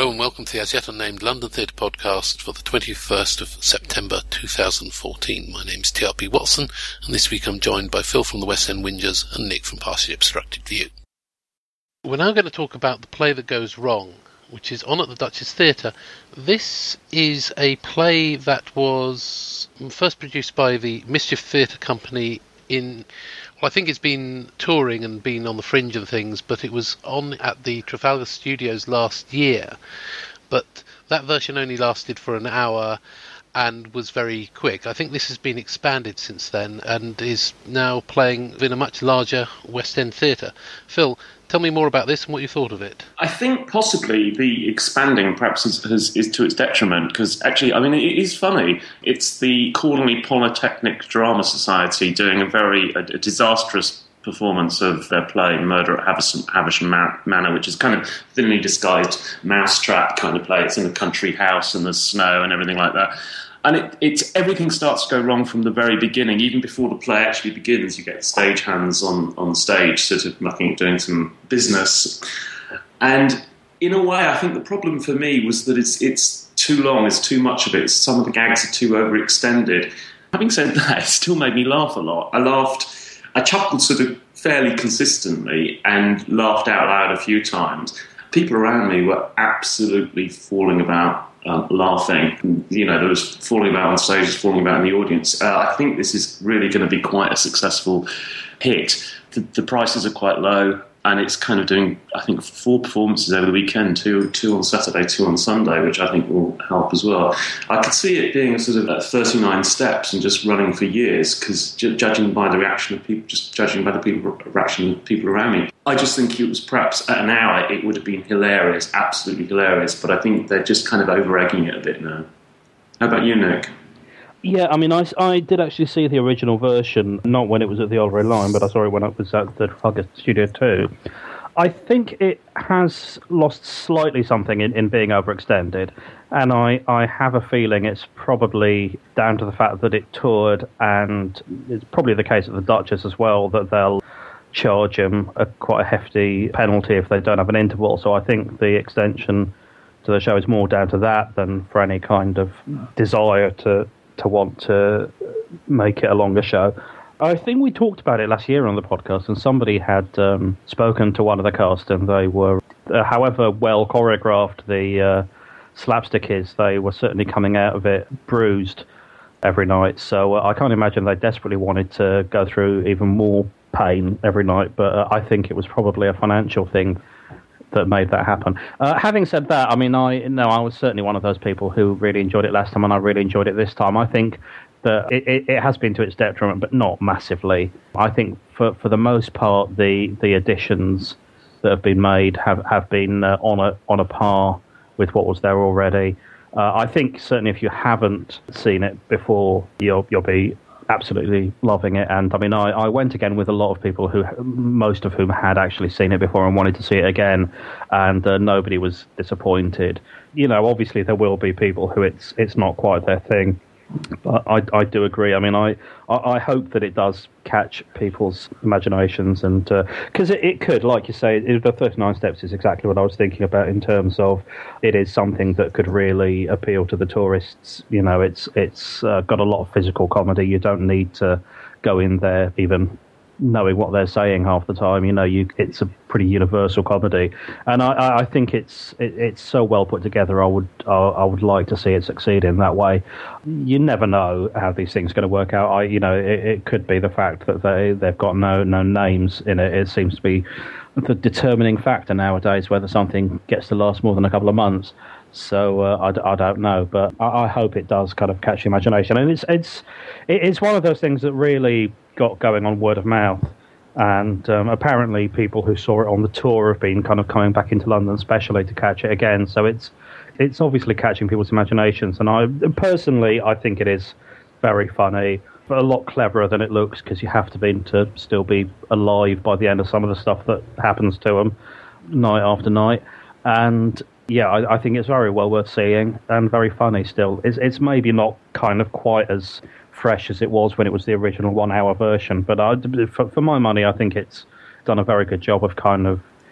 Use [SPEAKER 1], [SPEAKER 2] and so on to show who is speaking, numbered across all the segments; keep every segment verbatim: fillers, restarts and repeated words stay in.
[SPEAKER 1] Hello and welcome to the As Yet Unnamed London Theatre Podcast for the twenty-first of September two thousand fourteen. My name's T R P Watson, and this week I'm joined by Phil from the West End Whingers and Nick from Partially Obstructed View. We're now going to talk about The Play That Goes Wrong, which is on at the Duchess Theatre. This is a play that was first produced by the Mischief Theatre Company in... Well, I think it's been touring and been on the fringe of things, but it was on at the Trafalgar Studios last year. But that version only lasted for an hour and was very quick. I think this has been expanded since then and is now playing in a much larger West End theatre. Phil, tell me more about this and what you thought of it.
[SPEAKER 2] I think possibly the expanding perhaps is, is, is to its detriment, because actually, I mean, it is funny. It's the Cornwall Polytechnic Drama Society doing a very a, a disastrous performance of their play Murder at Havisham, Havisham Manor, which is kind of thinly disguised mousetrap kind of play. It's in a country house and there's snow and everything like that. And it, it's everything starts to go wrong from the very beginning. Even before the play actually begins, you get the stagehands on, on stage sort of looking at doing some business. And in a way, I think the problem for me was that it's it's too long, it's too much of it. Some of the gags are too overextended. Having said that, it still made me laugh a lot. I laughed, I chuckled sort of fairly consistently and laughed out loud a few times. People around me were absolutely falling about. Um, laughing, you know, there was falling about on stage, falling about in the audience. Uh, I think this is really going to be quite a successful hit. The, the prices are quite low, and it's kind of doing, I think, four performances over the weekend, two two on Saturday, two on Sunday, which I think will help as well. I could see it being sort of at thirty-nine steps and just running for years, because ju- judging by the reaction of people, just judging by the people, reaction of people around me, I just think it was perhaps at an hour it would have been hilarious, absolutely hilarious, but I think they're just kind of over-egging it a bit now. How about you, Nick?
[SPEAKER 3] Yeah, I mean, I, I did actually see the original version, not when it was at the Old Red Line, but I saw it when it was at the Trafalgar Studio too. I think it has lost slightly something in, in being overextended, and I, I have a feeling it's probably down to the fact that it toured, and it's probably the case at the Duchess as well, that they'll charge them a quite a hefty penalty if they don't have an interval. So I think the extension to the show is more down to that than for any kind of desire to to want to make it a longer show. I think we talked about it last year on the podcast, and somebody had um, spoken to one of the cast, and they were, uh, however well choreographed the uh, slapstick is, they were certainly coming out of it bruised every night. So uh, I can't imagine they desperately wanted to go through even more pain every night, but uh, I think it was probably a financial thing that made that happen. Uh, having said that, I mean, I no, I was certainly one of those people who really enjoyed it last time, and I really enjoyed it this time. I think that it, it, it has been to its detriment, but not massively. I think for for the most part, the the additions that have been made have have been uh, on a on a par with what was there already. Uh, I think certainly if you haven't seen it before, you'll you'll be absolutely loving it. And I mean, I, I went again with a lot of people who, most of whom had actually seen it before and wanted to see it again, and uh, nobody was disappointed. You know, obviously there will be people who it's it's not quite their thing, but I, I do agree. I mean, I, I hope that it does catch people's imaginations, and because uh, it, it could, like you say, it, the thirty-nine Steps is exactly what I was thinking about in terms of it is something that could really appeal to the tourists. You know, it's it's uh, got a lot of physical comedy. You don't need to go in there even knowing what they're saying half the time. You know, you it's a pretty universal comedy, and I, I think it's it, it's so well put together. I would I, I would like to see it succeed in that way. You never know how these things are going to work out. I you know it, it could be the fact that they they've got no no names in it. It seems to be the determining factor nowadays whether something gets to last more than a couple of months. So uh, I, I don't know, but I, I hope it does kind of catch your imagination. And it's it's it's one of those things that really got going on word of mouth, and um, apparently people who saw it on the tour have been kind of coming back into London especially to catch it again. So it's it's obviously catching people's imaginations, and I personally I think it is very funny, but a lot cleverer than it looks, because you have to be to still be alive by the end of some of the stuff that happens to them night after night. And yeah, I, I think it's very well worth seeing and very funny still. It's, it's maybe not kind of quite as fresh as it was when it was the original one-hour version, but I, for, for my money, I think it's done a very good job of kind of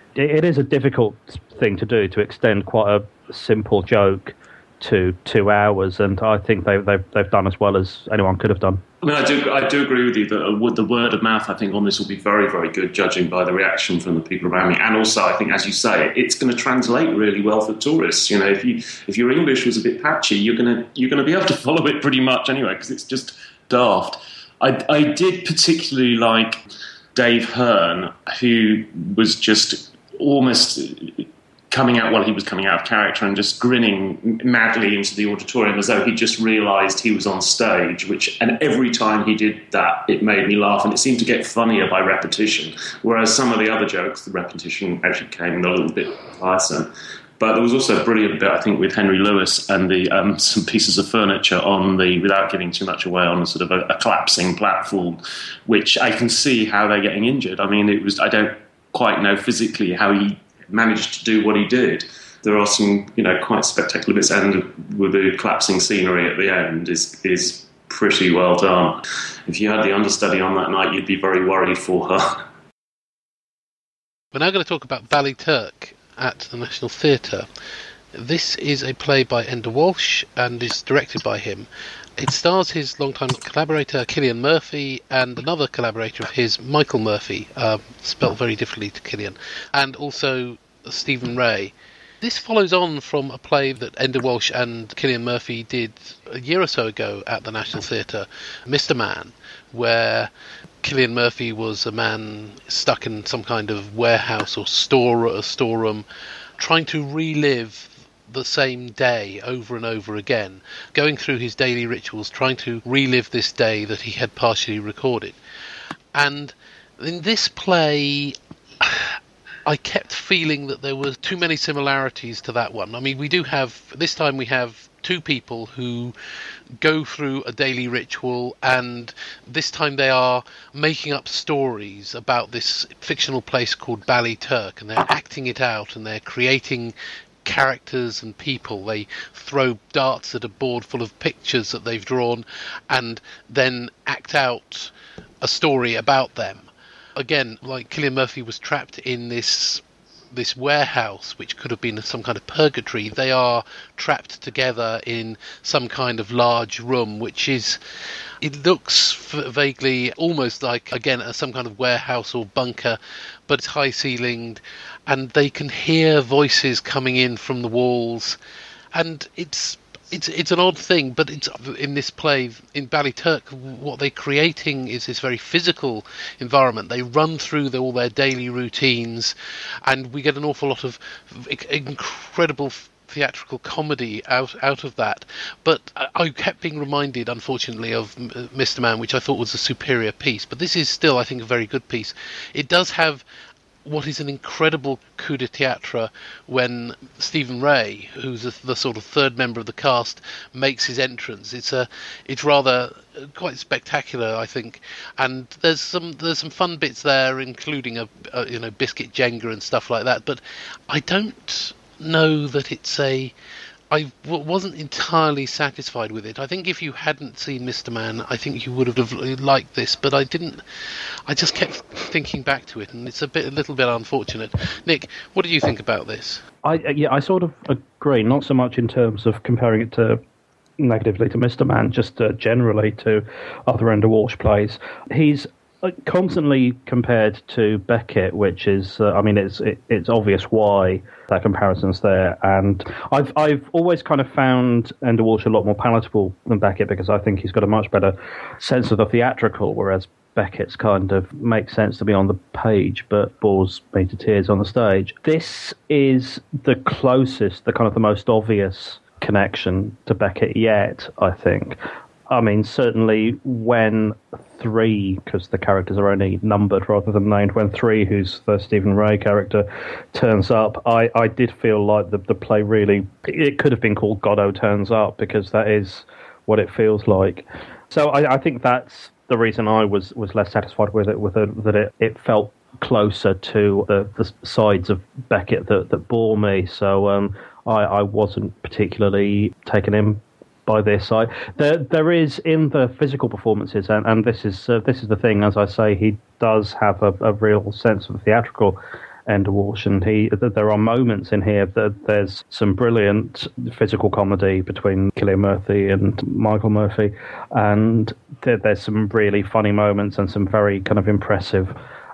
[SPEAKER 3] it, it is a difficult thing to do, to extend quite a simple joke to two hours, and I think they've they've they've done as well as anyone could have done.
[SPEAKER 2] I mean, I do I do agree with you that the word of mouth, I think, on this will be very, very good, judging by the reaction from the people around me, and also I think, as you say, it's going to translate really well for tourists. You know, if you if your English was a bit patchy, you're gonna you're gonna be able to follow it pretty much anyway, because it's just daft. I I did particularly like Dave Hearn, who was just almost coming out, well, he was coming out of character and just grinning madly into the auditorium as though he just realised he was on stage, which, and every time he did that, it made me laugh, and it seemed to get funnier by repetition, whereas some of the other jokes, the repetition actually came a little bit tiresome. But there was also a brilliant bit, I think, with Henry Lewis and the um, some pieces of furniture on the, without giving too much away, on a sort of a, a collapsing platform, which I can see how they're getting injured. I mean, it was, I don't quite know physically how he managed to do what he did. There are some, you know, quite spectacular bits, and with the collapsing scenery at the end is is pretty well done. If you had the understudy on that night, you'd be very worried for her.
[SPEAKER 1] We're now going to talk about Ballyturk at the National Theatre. This is a play by Enda Walsh and is directed by him. It stars his longtime collaborator Cillian Murphy and another collaborator of his, Michael Murphy, uh, spelt very differently to Cillian, and also Stephen Ray. This follows on from a play that Enda Walsh and Cillian Murphy did a year or so ago at the National Theatre, Mister Man, where Cillian Murphy was a man stuck in some kind of warehouse or store, a storeroom, trying to relive the same day over and over again, going through his daily rituals, trying to relive this day that he had partially recorded. And in this play, I kept feeling that there were too many similarities to that one. I mean, we do have, this time we have two people who go through a daily ritual, and this time they are making up stories about this fictional place called Ballyturk, and they're acting it out, and they're creating characters and people. They throw darts at a board full of pictures that they've drawn and then act out a story about them. Again, like Cillian Murphy was trapped in this this warehouse, which could have been some kind of purgatory. They are trapped together in some kind of large room, which is, it looks vaguely almost like, again, some kind of warehouse or bunker, but it's high-ceilinged, and they can hear voices coming in from the walls, and it's it's it's an odd thing, but it's in this play in Ballyturk, what they're creating is this very physical environment. They run through the, all their daily routines, and we get an awful lot of incredible theatrical comedy out out of that. But I, I kept being reminded, unfortunately, of Mister Man, which I thought was a superior piece. But this is still, I think, a very good piece. It does have what is an incredible coup de théâtre when Stephen Ray, who's a, the sort of third member of the cast, makes his entrance. It's a, it's rather quite spectacular, I think, and there's some there's some fun bits there, including a, a you know biscuit Jenga and stuff like that. But I don't know that it's a. I w- wasn't entirely satisfied with it. I think if you hadn't seen Mister Man, I think you would have liked this, but I didn't. I just kept thinking back to it, and it's a bit, a little bit unfortunate. Nick, what do you think about this?
[SPEAKER 3] I yeah, I sort of agree. Not so much in terms of comparing it to negatively to Mister Man, just uh, generally to other Enda Walsh plays. He's constantly compared to Beckett, which is, uh, I mean, it's it, it's obvious why that comparison's there, and I've I've always kind of found Enda Walsh a lot more palatable than Beckett, because I think he's got a much better sense of the theatrical, whereas Beckett's kind of makes sense to me on the page, but bores me to tears on the stage. This is the closest, the kind of the most obvious connection to Beckett yet, I think. I mean, certainly when Three, because the characters are only numbered rather than named, when Three, who's the Stephen Ray character, turns up, I, I did feel like the, the play really, it could have been called Godot Turns Up, because that is what it feels like. So I, I think that's the reason I was, was less satisfied with it, with it, that it, it felt closer to the, the sides of Beckett that, that bore me. So um, I, I wasn't particularly taken in by this. I, there, there is in the physical performances, and, and this is uh, this is the thing. As I say, he does have a, a real sense of the theatrical Ender Walsh, and he. There are moments in here that there's some brilliant physical comedy between Cillian Murphy and Michael Murphy, and there, there's some really funny moments and some very kind of impressive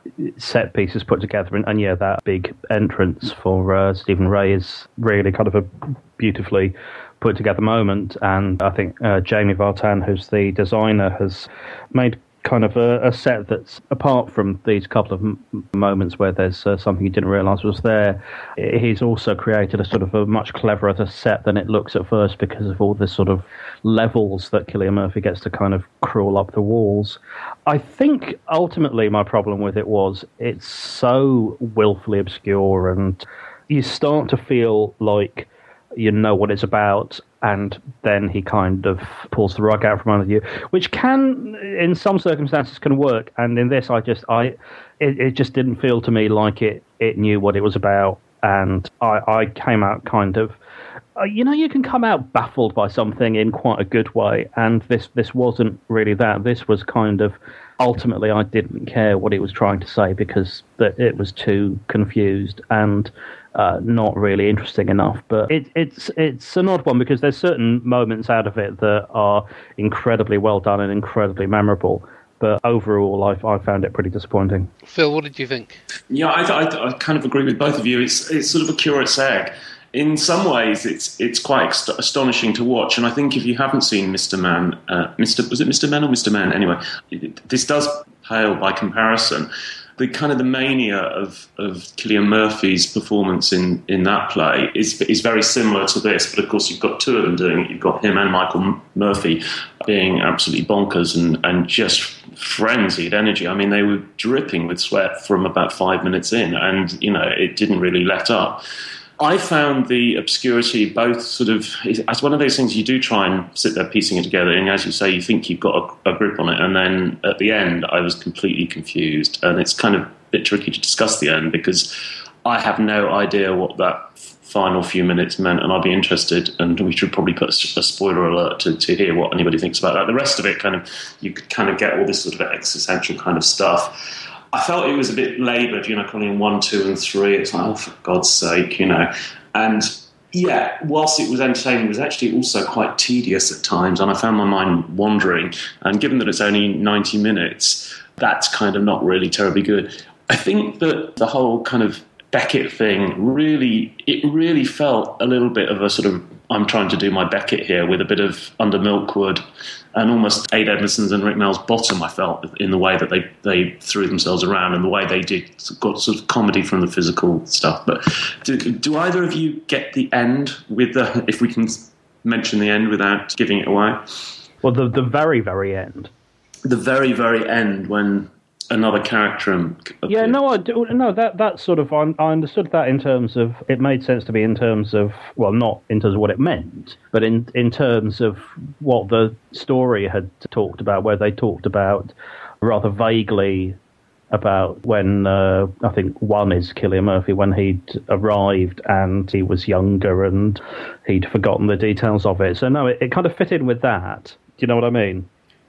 [SPEAKER 3] set pieces put together. And, and yeah, that big entrance for uh, Stephen Ray is really kind of a beautifully put together moment. And I think uh, Jamie Vartan, who's the designer, has made kind of a, a set that's, apart from these couple of m- moments where there's uh, something you didn't realise was there, he's also created a sort of a much cleverer set than it looks at first, because of all the sort of levels that Cillian Murphy gets to kind of crawl up the walls. I think ultimately my problem with it was it's so willfully obscure, and you start to feel like you know what it's about, and then he kind of pulls the rug out from under you, which can, in some circumstances, can work. And in this, I just, I, it, it just didn't feel to me like it, it knew what it was about. And I, I came out kind of, uh, you know, you can come out baffled by something in quite a good way. And this, this wasn't really that. This was kind of, ultimately, I didn't care what it was trying to say, because it was too confused and Uh, not really interesting enough. But it, it's it's an odd one, because there's certain moments out of it that are incredibly well done and incredibly memorable. But overall, I, I found it pretty disappointing.
[SPEAKER 1] Phil, what did you think?
[SPEAKER 2] Yeah, I, I, I kind of agree with both of you. It's it's sort of a curate's egg. In some ways, it's it's quite ast- astonishing to watch. And I think if you haven't seen Mister Man, uh, Mister was it Mister Man or Mister Man? Anyway, it, this does pale by comparison. The kind of the mania of, of Cillian Murphy's performance in, in that play is is very similar to this, but of course you've got two of them doing it. You've got him and Michael Murphy being absolutely bonkers and, and just frenzied energy. I mean, they were dripping with sweat from about five minutes in, and, you know, it didn't really let up. I found the obscurity both sort of, as one of those things you do try and sit there piecing it together, and as you say, you think you've got a, a grip on it, and then at the end I was completely confused, and it's kind of a bit tricky to discuss the end, because I have no idea what that final few minutes meant, and I'd be interested, and we should probably put a spoiler alert to, to hear what anybody thinks about that. The rest of it, kind of, you could kind of get all this sort of existential kind of stuff. I felt it was a bit laboured, you know, calling in one, two, and three. It's like, oh, for God's sake, you know. And yeah, whilst it was entertaining, it was actually also quite tedious at times, and I found my mind wandering. And given that it's only ninety minutes, that's kind of not really terribly good. I think that the whole kind of Beckett thing really, it really felt a little bit of a sort of, I'm trying to do my Beckett here with a bit of Under Milkwood and almost Ade Edmondson's and Rick Mayall's Bottom, I felt, in the way that they, they threw themselves around and the way they did, got sort of comedy from the physical stuff. But do, do either of you get the end with the, if we can mention the end without giving it away?
[SPEAKER 3] Well, the the very, very end.
[SPEAKER 2] The very, very end, when another character appeared.
[SPEAKER 3] Yeah, no, I do, no, that that sort of, I, I understood that in terms of, it made sense to me in terms of, well, not in terms of what it meant, but in in terms of what the story had talked about, where they talked about rather vaguely about when, uh, I think one is Cillian Murphy, when he'd arrived and he was younger and he'd forgotten the details of it. So no, it, it kind of fit in with that. Do you know what I mean?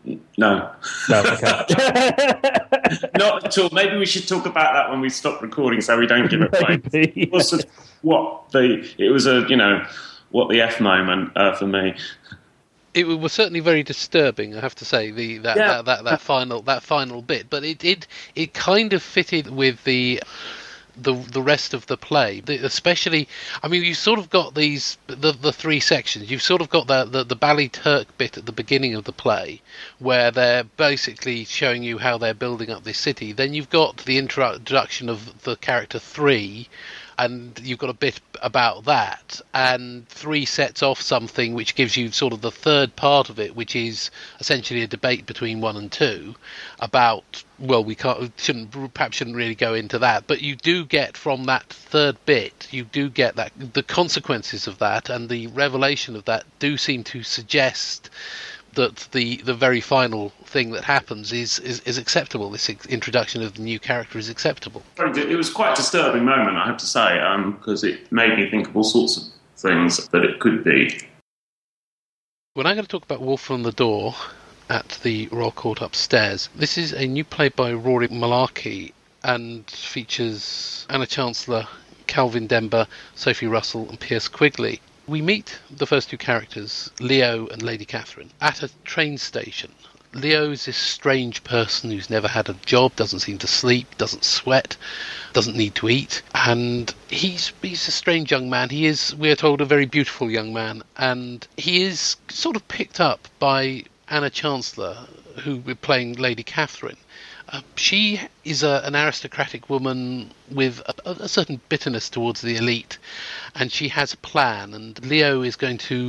[SPEAKER 2] No.
[SPEAKER 3] No, okay.
[SPEAKER 2] Not at all. Maybe we should talk about that when we stop recording, so we don't give it away. It was sort of what the it was a you know what the F moment uh, for me.
[SPEAKER 1] It was certainly very disturbing, I have to say, the that
[SPEAKER 2] Yeah.
[SPEAKER 1] that, that, that final that final bit. But it it it kind of fitted with the. the the rest of the play, the, especially, I mean, you've sort of got these, the the three sections. You've sort of got the, the, the Bally Turk bit at the beginning of the play, where they're basically showing you how they're building up this city. Then you've got the introduction of the character Three, and you've got a bit about that, and Three sets off something which gives you sort of the third part of it, which is essentially a debate between one and two about, well, we can't shouldn't perhaps shouldn't really go into that, but you do get from that third bit, you do get that the consequences of that, and the revelation of that do seem to suggest that the the very final thing that happens is, is, is acceptable. This introduction of the new character is acceptable.
[SPEAKER 2] It was quite a disturbing moment, I have to say, because um, it made me think of all sorts of things that it could be.
[SPEAKER 1] When I'm going to talk about Wolf on the Door at the Royal Court upstairs, this is a new play by Rory Malarkey, and features Anna Chancellor, Calvin Dember, Sophie Russell and Pierce Quigley. We meet the first two characters, Leo and Lady Catherine, at a train station. Leo is this strange person who's never had a job, doesn't seem to sleep, doesn't sweat, doesn't need to eat, and he's he's a strange young man. He is, we're told, a very beautiful young man, and he is sort of picked up by Anna Chancellor, who we're playing Lady Catherine. Uh, she is a, an aristocratic woman with a, a certain bitterness towards the elite, and she has a plan, and Leo is going to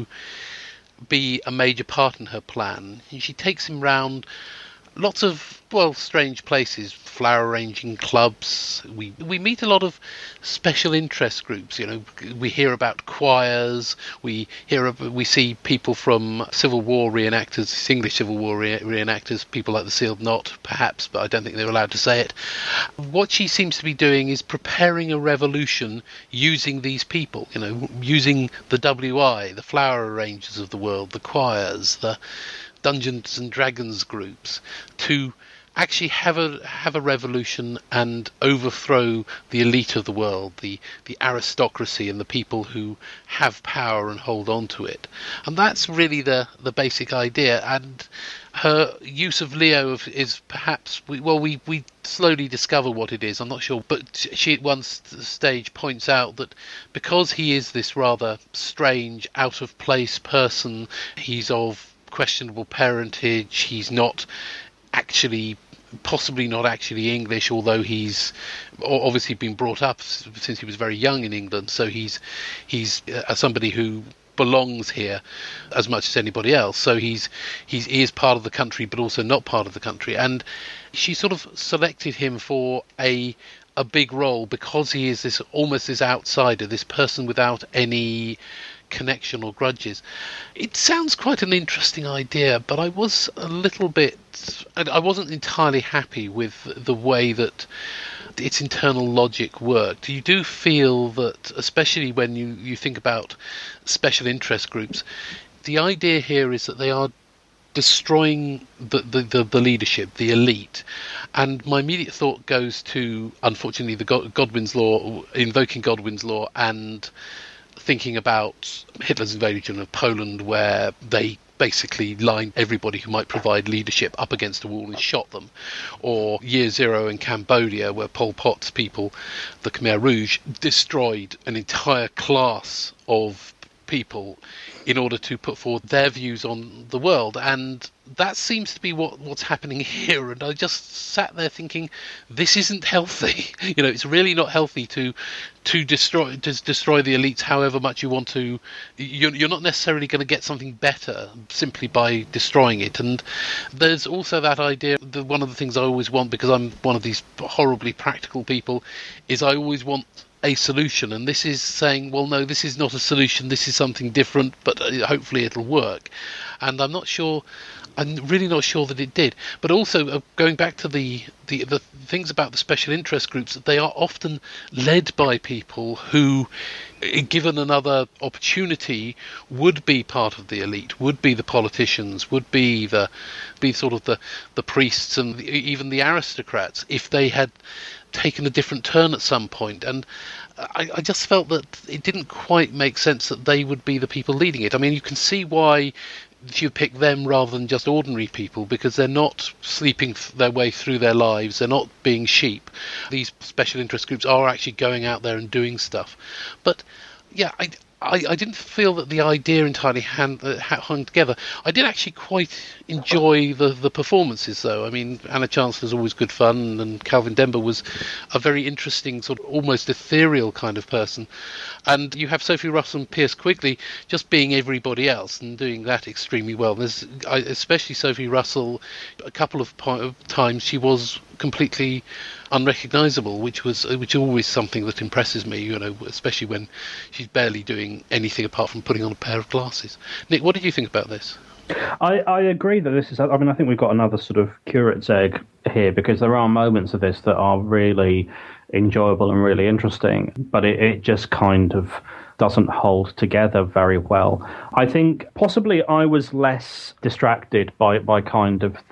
[SPEAKER 1] be a major part in her plan. And she takes him round lots of, well, strange places, flower arranging clubs. We we meet a lot of special interest groups. You know, we hear about choirs. We hear of, we see people from Civil War reenactors, English Civil War re- reenactors, people like the Sealed Knot, perhaps, but I don't think they're allowed to say it. What she seems to be doing is preparing a revolution using these people. You know, using the W I, the flower arrangers of the world, the choirs, the Dungeons and Dragons groups, to actually have a have a revolution and overthrow the elite of the world, the the aristocracy and the people who have power and hold on to it. And that's really the the basic idea. And her use of Leo is perhaps, well, we we slowly discover what it is. I'm not sure, but she at one stage points out that because he is this rather strange, out of place person, he's of questionable parentage, he's not actually, possibly not actually English, although he's obviously been brought up since he was very young in England, so he's he's uh, somebody who belongs here as much as anybody else. So he's he's he is part of the country, but also not part of the country. And she sort of selected him for a a big role because he is this almost this outsider, this person without any connection or grudges. It sounds quite an interesting idea, but I was a little bit, I wasn't entirely happy with the way that its internal logic worked. You do feel that, especially when you, you think about special interest groups, the idea here is that they are destroying the, the, the, the leadership, the elite. And my immediate thought goes to, unfortunately, the God, Godwin's Law, invoking Godwin's Law, and thinking about Hitler's invasion of Poland, where they basically lined everybody who might provide leadership up against a wall and shot them. Or Year Zero in Cambodia, where Pol Pot's people, the Khmer Rouge, destroyed an entire class of people in order to put forward their views on the world. And that seems to be what, what's happening here. And I just sat there thinking, this isn't healthy. You know, it's really not healthy to to destroy to destroy the elites however much you want to. You're, you're not necessarily going to get something better simply by destroying it. And there's also that idea that one of the things I always want, because I'm one of these horribly practical people, is I always want a solution, and this is saying, well, no, this is not a solution, this is something different, but hopefully it'll work. And I'm not sure, I'm really not sure that it did. But also, uh, going back to the, the the things about the special interest groups, they are often led by people who, given another opportunity, would be part of the elite, would be the politicians, would be the be sort of the, the priests and the, even the aristocrats, if they had taken a different turn at some point. And I, I just felt that it didn't quite make sense that they would be the people leading it. I mean, you can see why you pick them rather than just ordinary people, because they're not sleeping their way through their lives, they're not being sheep. These special interest groups are actually going out there and doing stuff. But yeah, I I, I didn't feel that the idea entirely hand, uh, hung together. I did actually quite enjoy the, the performances, though. I mean, Anna Chancellor's always good fun, and Calvin Dember was a very interesting, sort of almost ethereal kind of person. And you have Sophie Russell and Pierce Quigley just being everybody else and doing that extremely well. There's, I, especially Sophie Russell, a couple of po- times she was completely unrecognisable, which was which is always something that impresses me, you know, especially when she's barely doing anything apart from putting on a pair of glasses. Nick, what did you think about this?
[SPEAKER 3] I, I agree that this is, I mean, I think we've got another sort of curate's egg here, because there are moments of this that are really enjoyable and really interesting, but it, it just kind of doesn't hold together very well. I think possibly I was less distracted by, by kind of the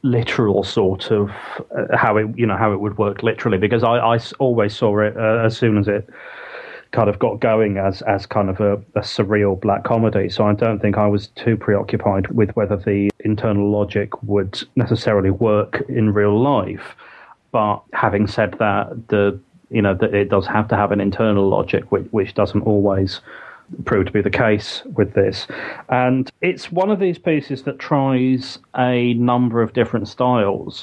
[SPEAKER 3] literal sort of uh, how it, you know, how it would work literally, because I, I always saw it uh, as soon as it kind of got going as as kind of a, a surreal black comedy. So I don't think I was too preoccupied with whether the internal logic would necessarily work in real life. But having said that, the you know that it does have to have an internal logic, which, which doesn't always prove to be the case with this. And it's one of these pieces that tries a number of different styles.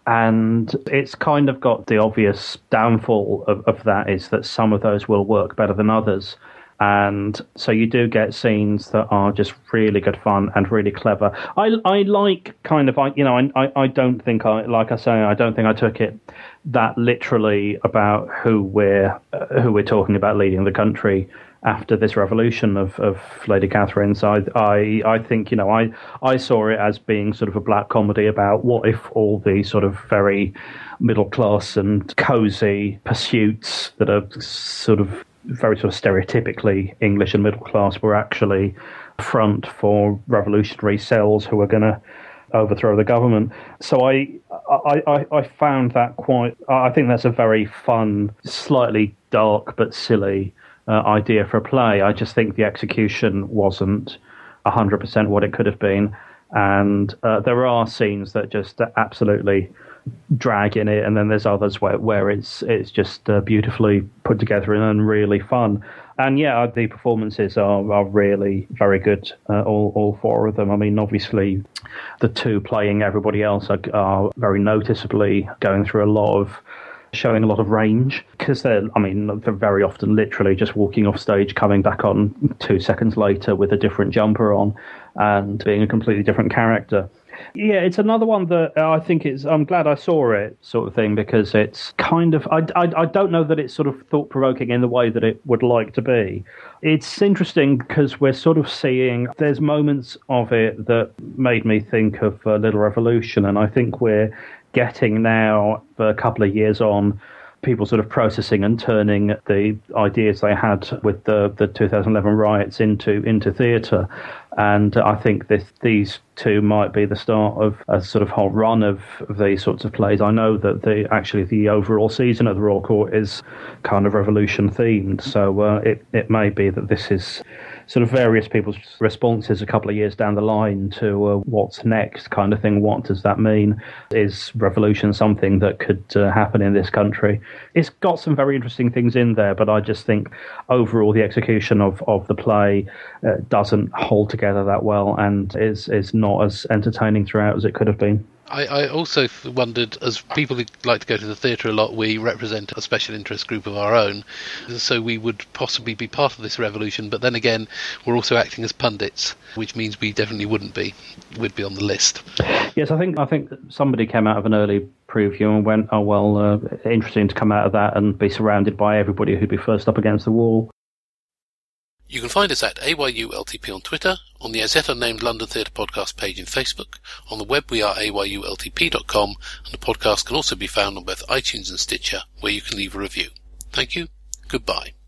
[SPEAKER 3] And it's kind of got the obvious downfall of, of that is that some of those will work better than others. And so you do get scenes that are just really good fun and really clever. I, I like kind of, I you know, I, I don't think I, like I say, I don't think I took it that literally about who we're, uh, who we're talking about leading the country after this revolution of, of Lady Catherine. So I, I, I think, you know, I, I saw it as being sort of a black comedy about what if all the sort of very middle class and cosy pursuits that are sort of very sort of stereotypically English and middle class were actually a front for revolutionary cells who are going to overthrow the government. So I, I, I, I found that quite, I think that's a very fun, slightly dark but silly Uh, idea for a play. I just think the execution wasn't one hundred percent what it could have been, and uh, there are scenes that just absolutely drag in it, and then there's others where, where it's it's just uh, beautifully put together and really fun. And yeah, the performances are, are really very good, uh, all, all four of them. I mean, obviously the two playing everybody else are, are very noticeably going through a lot of showing a lot of range, because they're, I mean, they're very often literally just walking off stage, coming back on two seconds later with a different jumper on and being a completely different character. Yeah, it's another one that I think it's, I'm glad I saw it sort of thing, because it's kind of, I, I, I don't know that it's sort of thought-provoking in the way that it would like to be. It's interesting because we're sort of seeing, there's moments of it that made me think of uh, Little Revolution, and I think we're getting now, a couple of years on, people sort of processing and turning the ideas they had with the, the two thousand eleven riots into into theatre. And I think this, these two might be the start of a sort of whole run of, of these sorts of plays. I know that the actually the overall season of the Royal Court is kind of revolution themed, so uh, it, it may be that this is sort of various people's responses a couple of years down the line to uh, what's next kind of thing. What does that mean? Is revolution something that could uh, happen in this country? It's got some very interesting things in there, but I just think overall the execution of, of the play uh, doesn't hold together that well, and is, is not as entertaining throughout as it could have been.
[SPEAKER 1] I, I also wondered, as people who like to go to the theatre a lot, we represent a special interest group of our own, so we would possibly be part of this revolution, but then again, we're also acting as pundits, which means we definitely wouldn't be. We'd be on the list.
[SPEAKER 3] Yes, I think I think somebody came out of an early preview and went, oh, well, uh, interesting to come out of that and be surrounded by everybody who'd be first up against the wall.
[SPEAKER 1] You can find us at A Y U L T P on Twitter, on the As Yet Unnamed London Theatre Podcast page in Facebook. On the web we are A Y U L T P dot com, and the podcast can also be found on both iTunes and Stitcher, where you can leave a review. Thank you. Goodbye.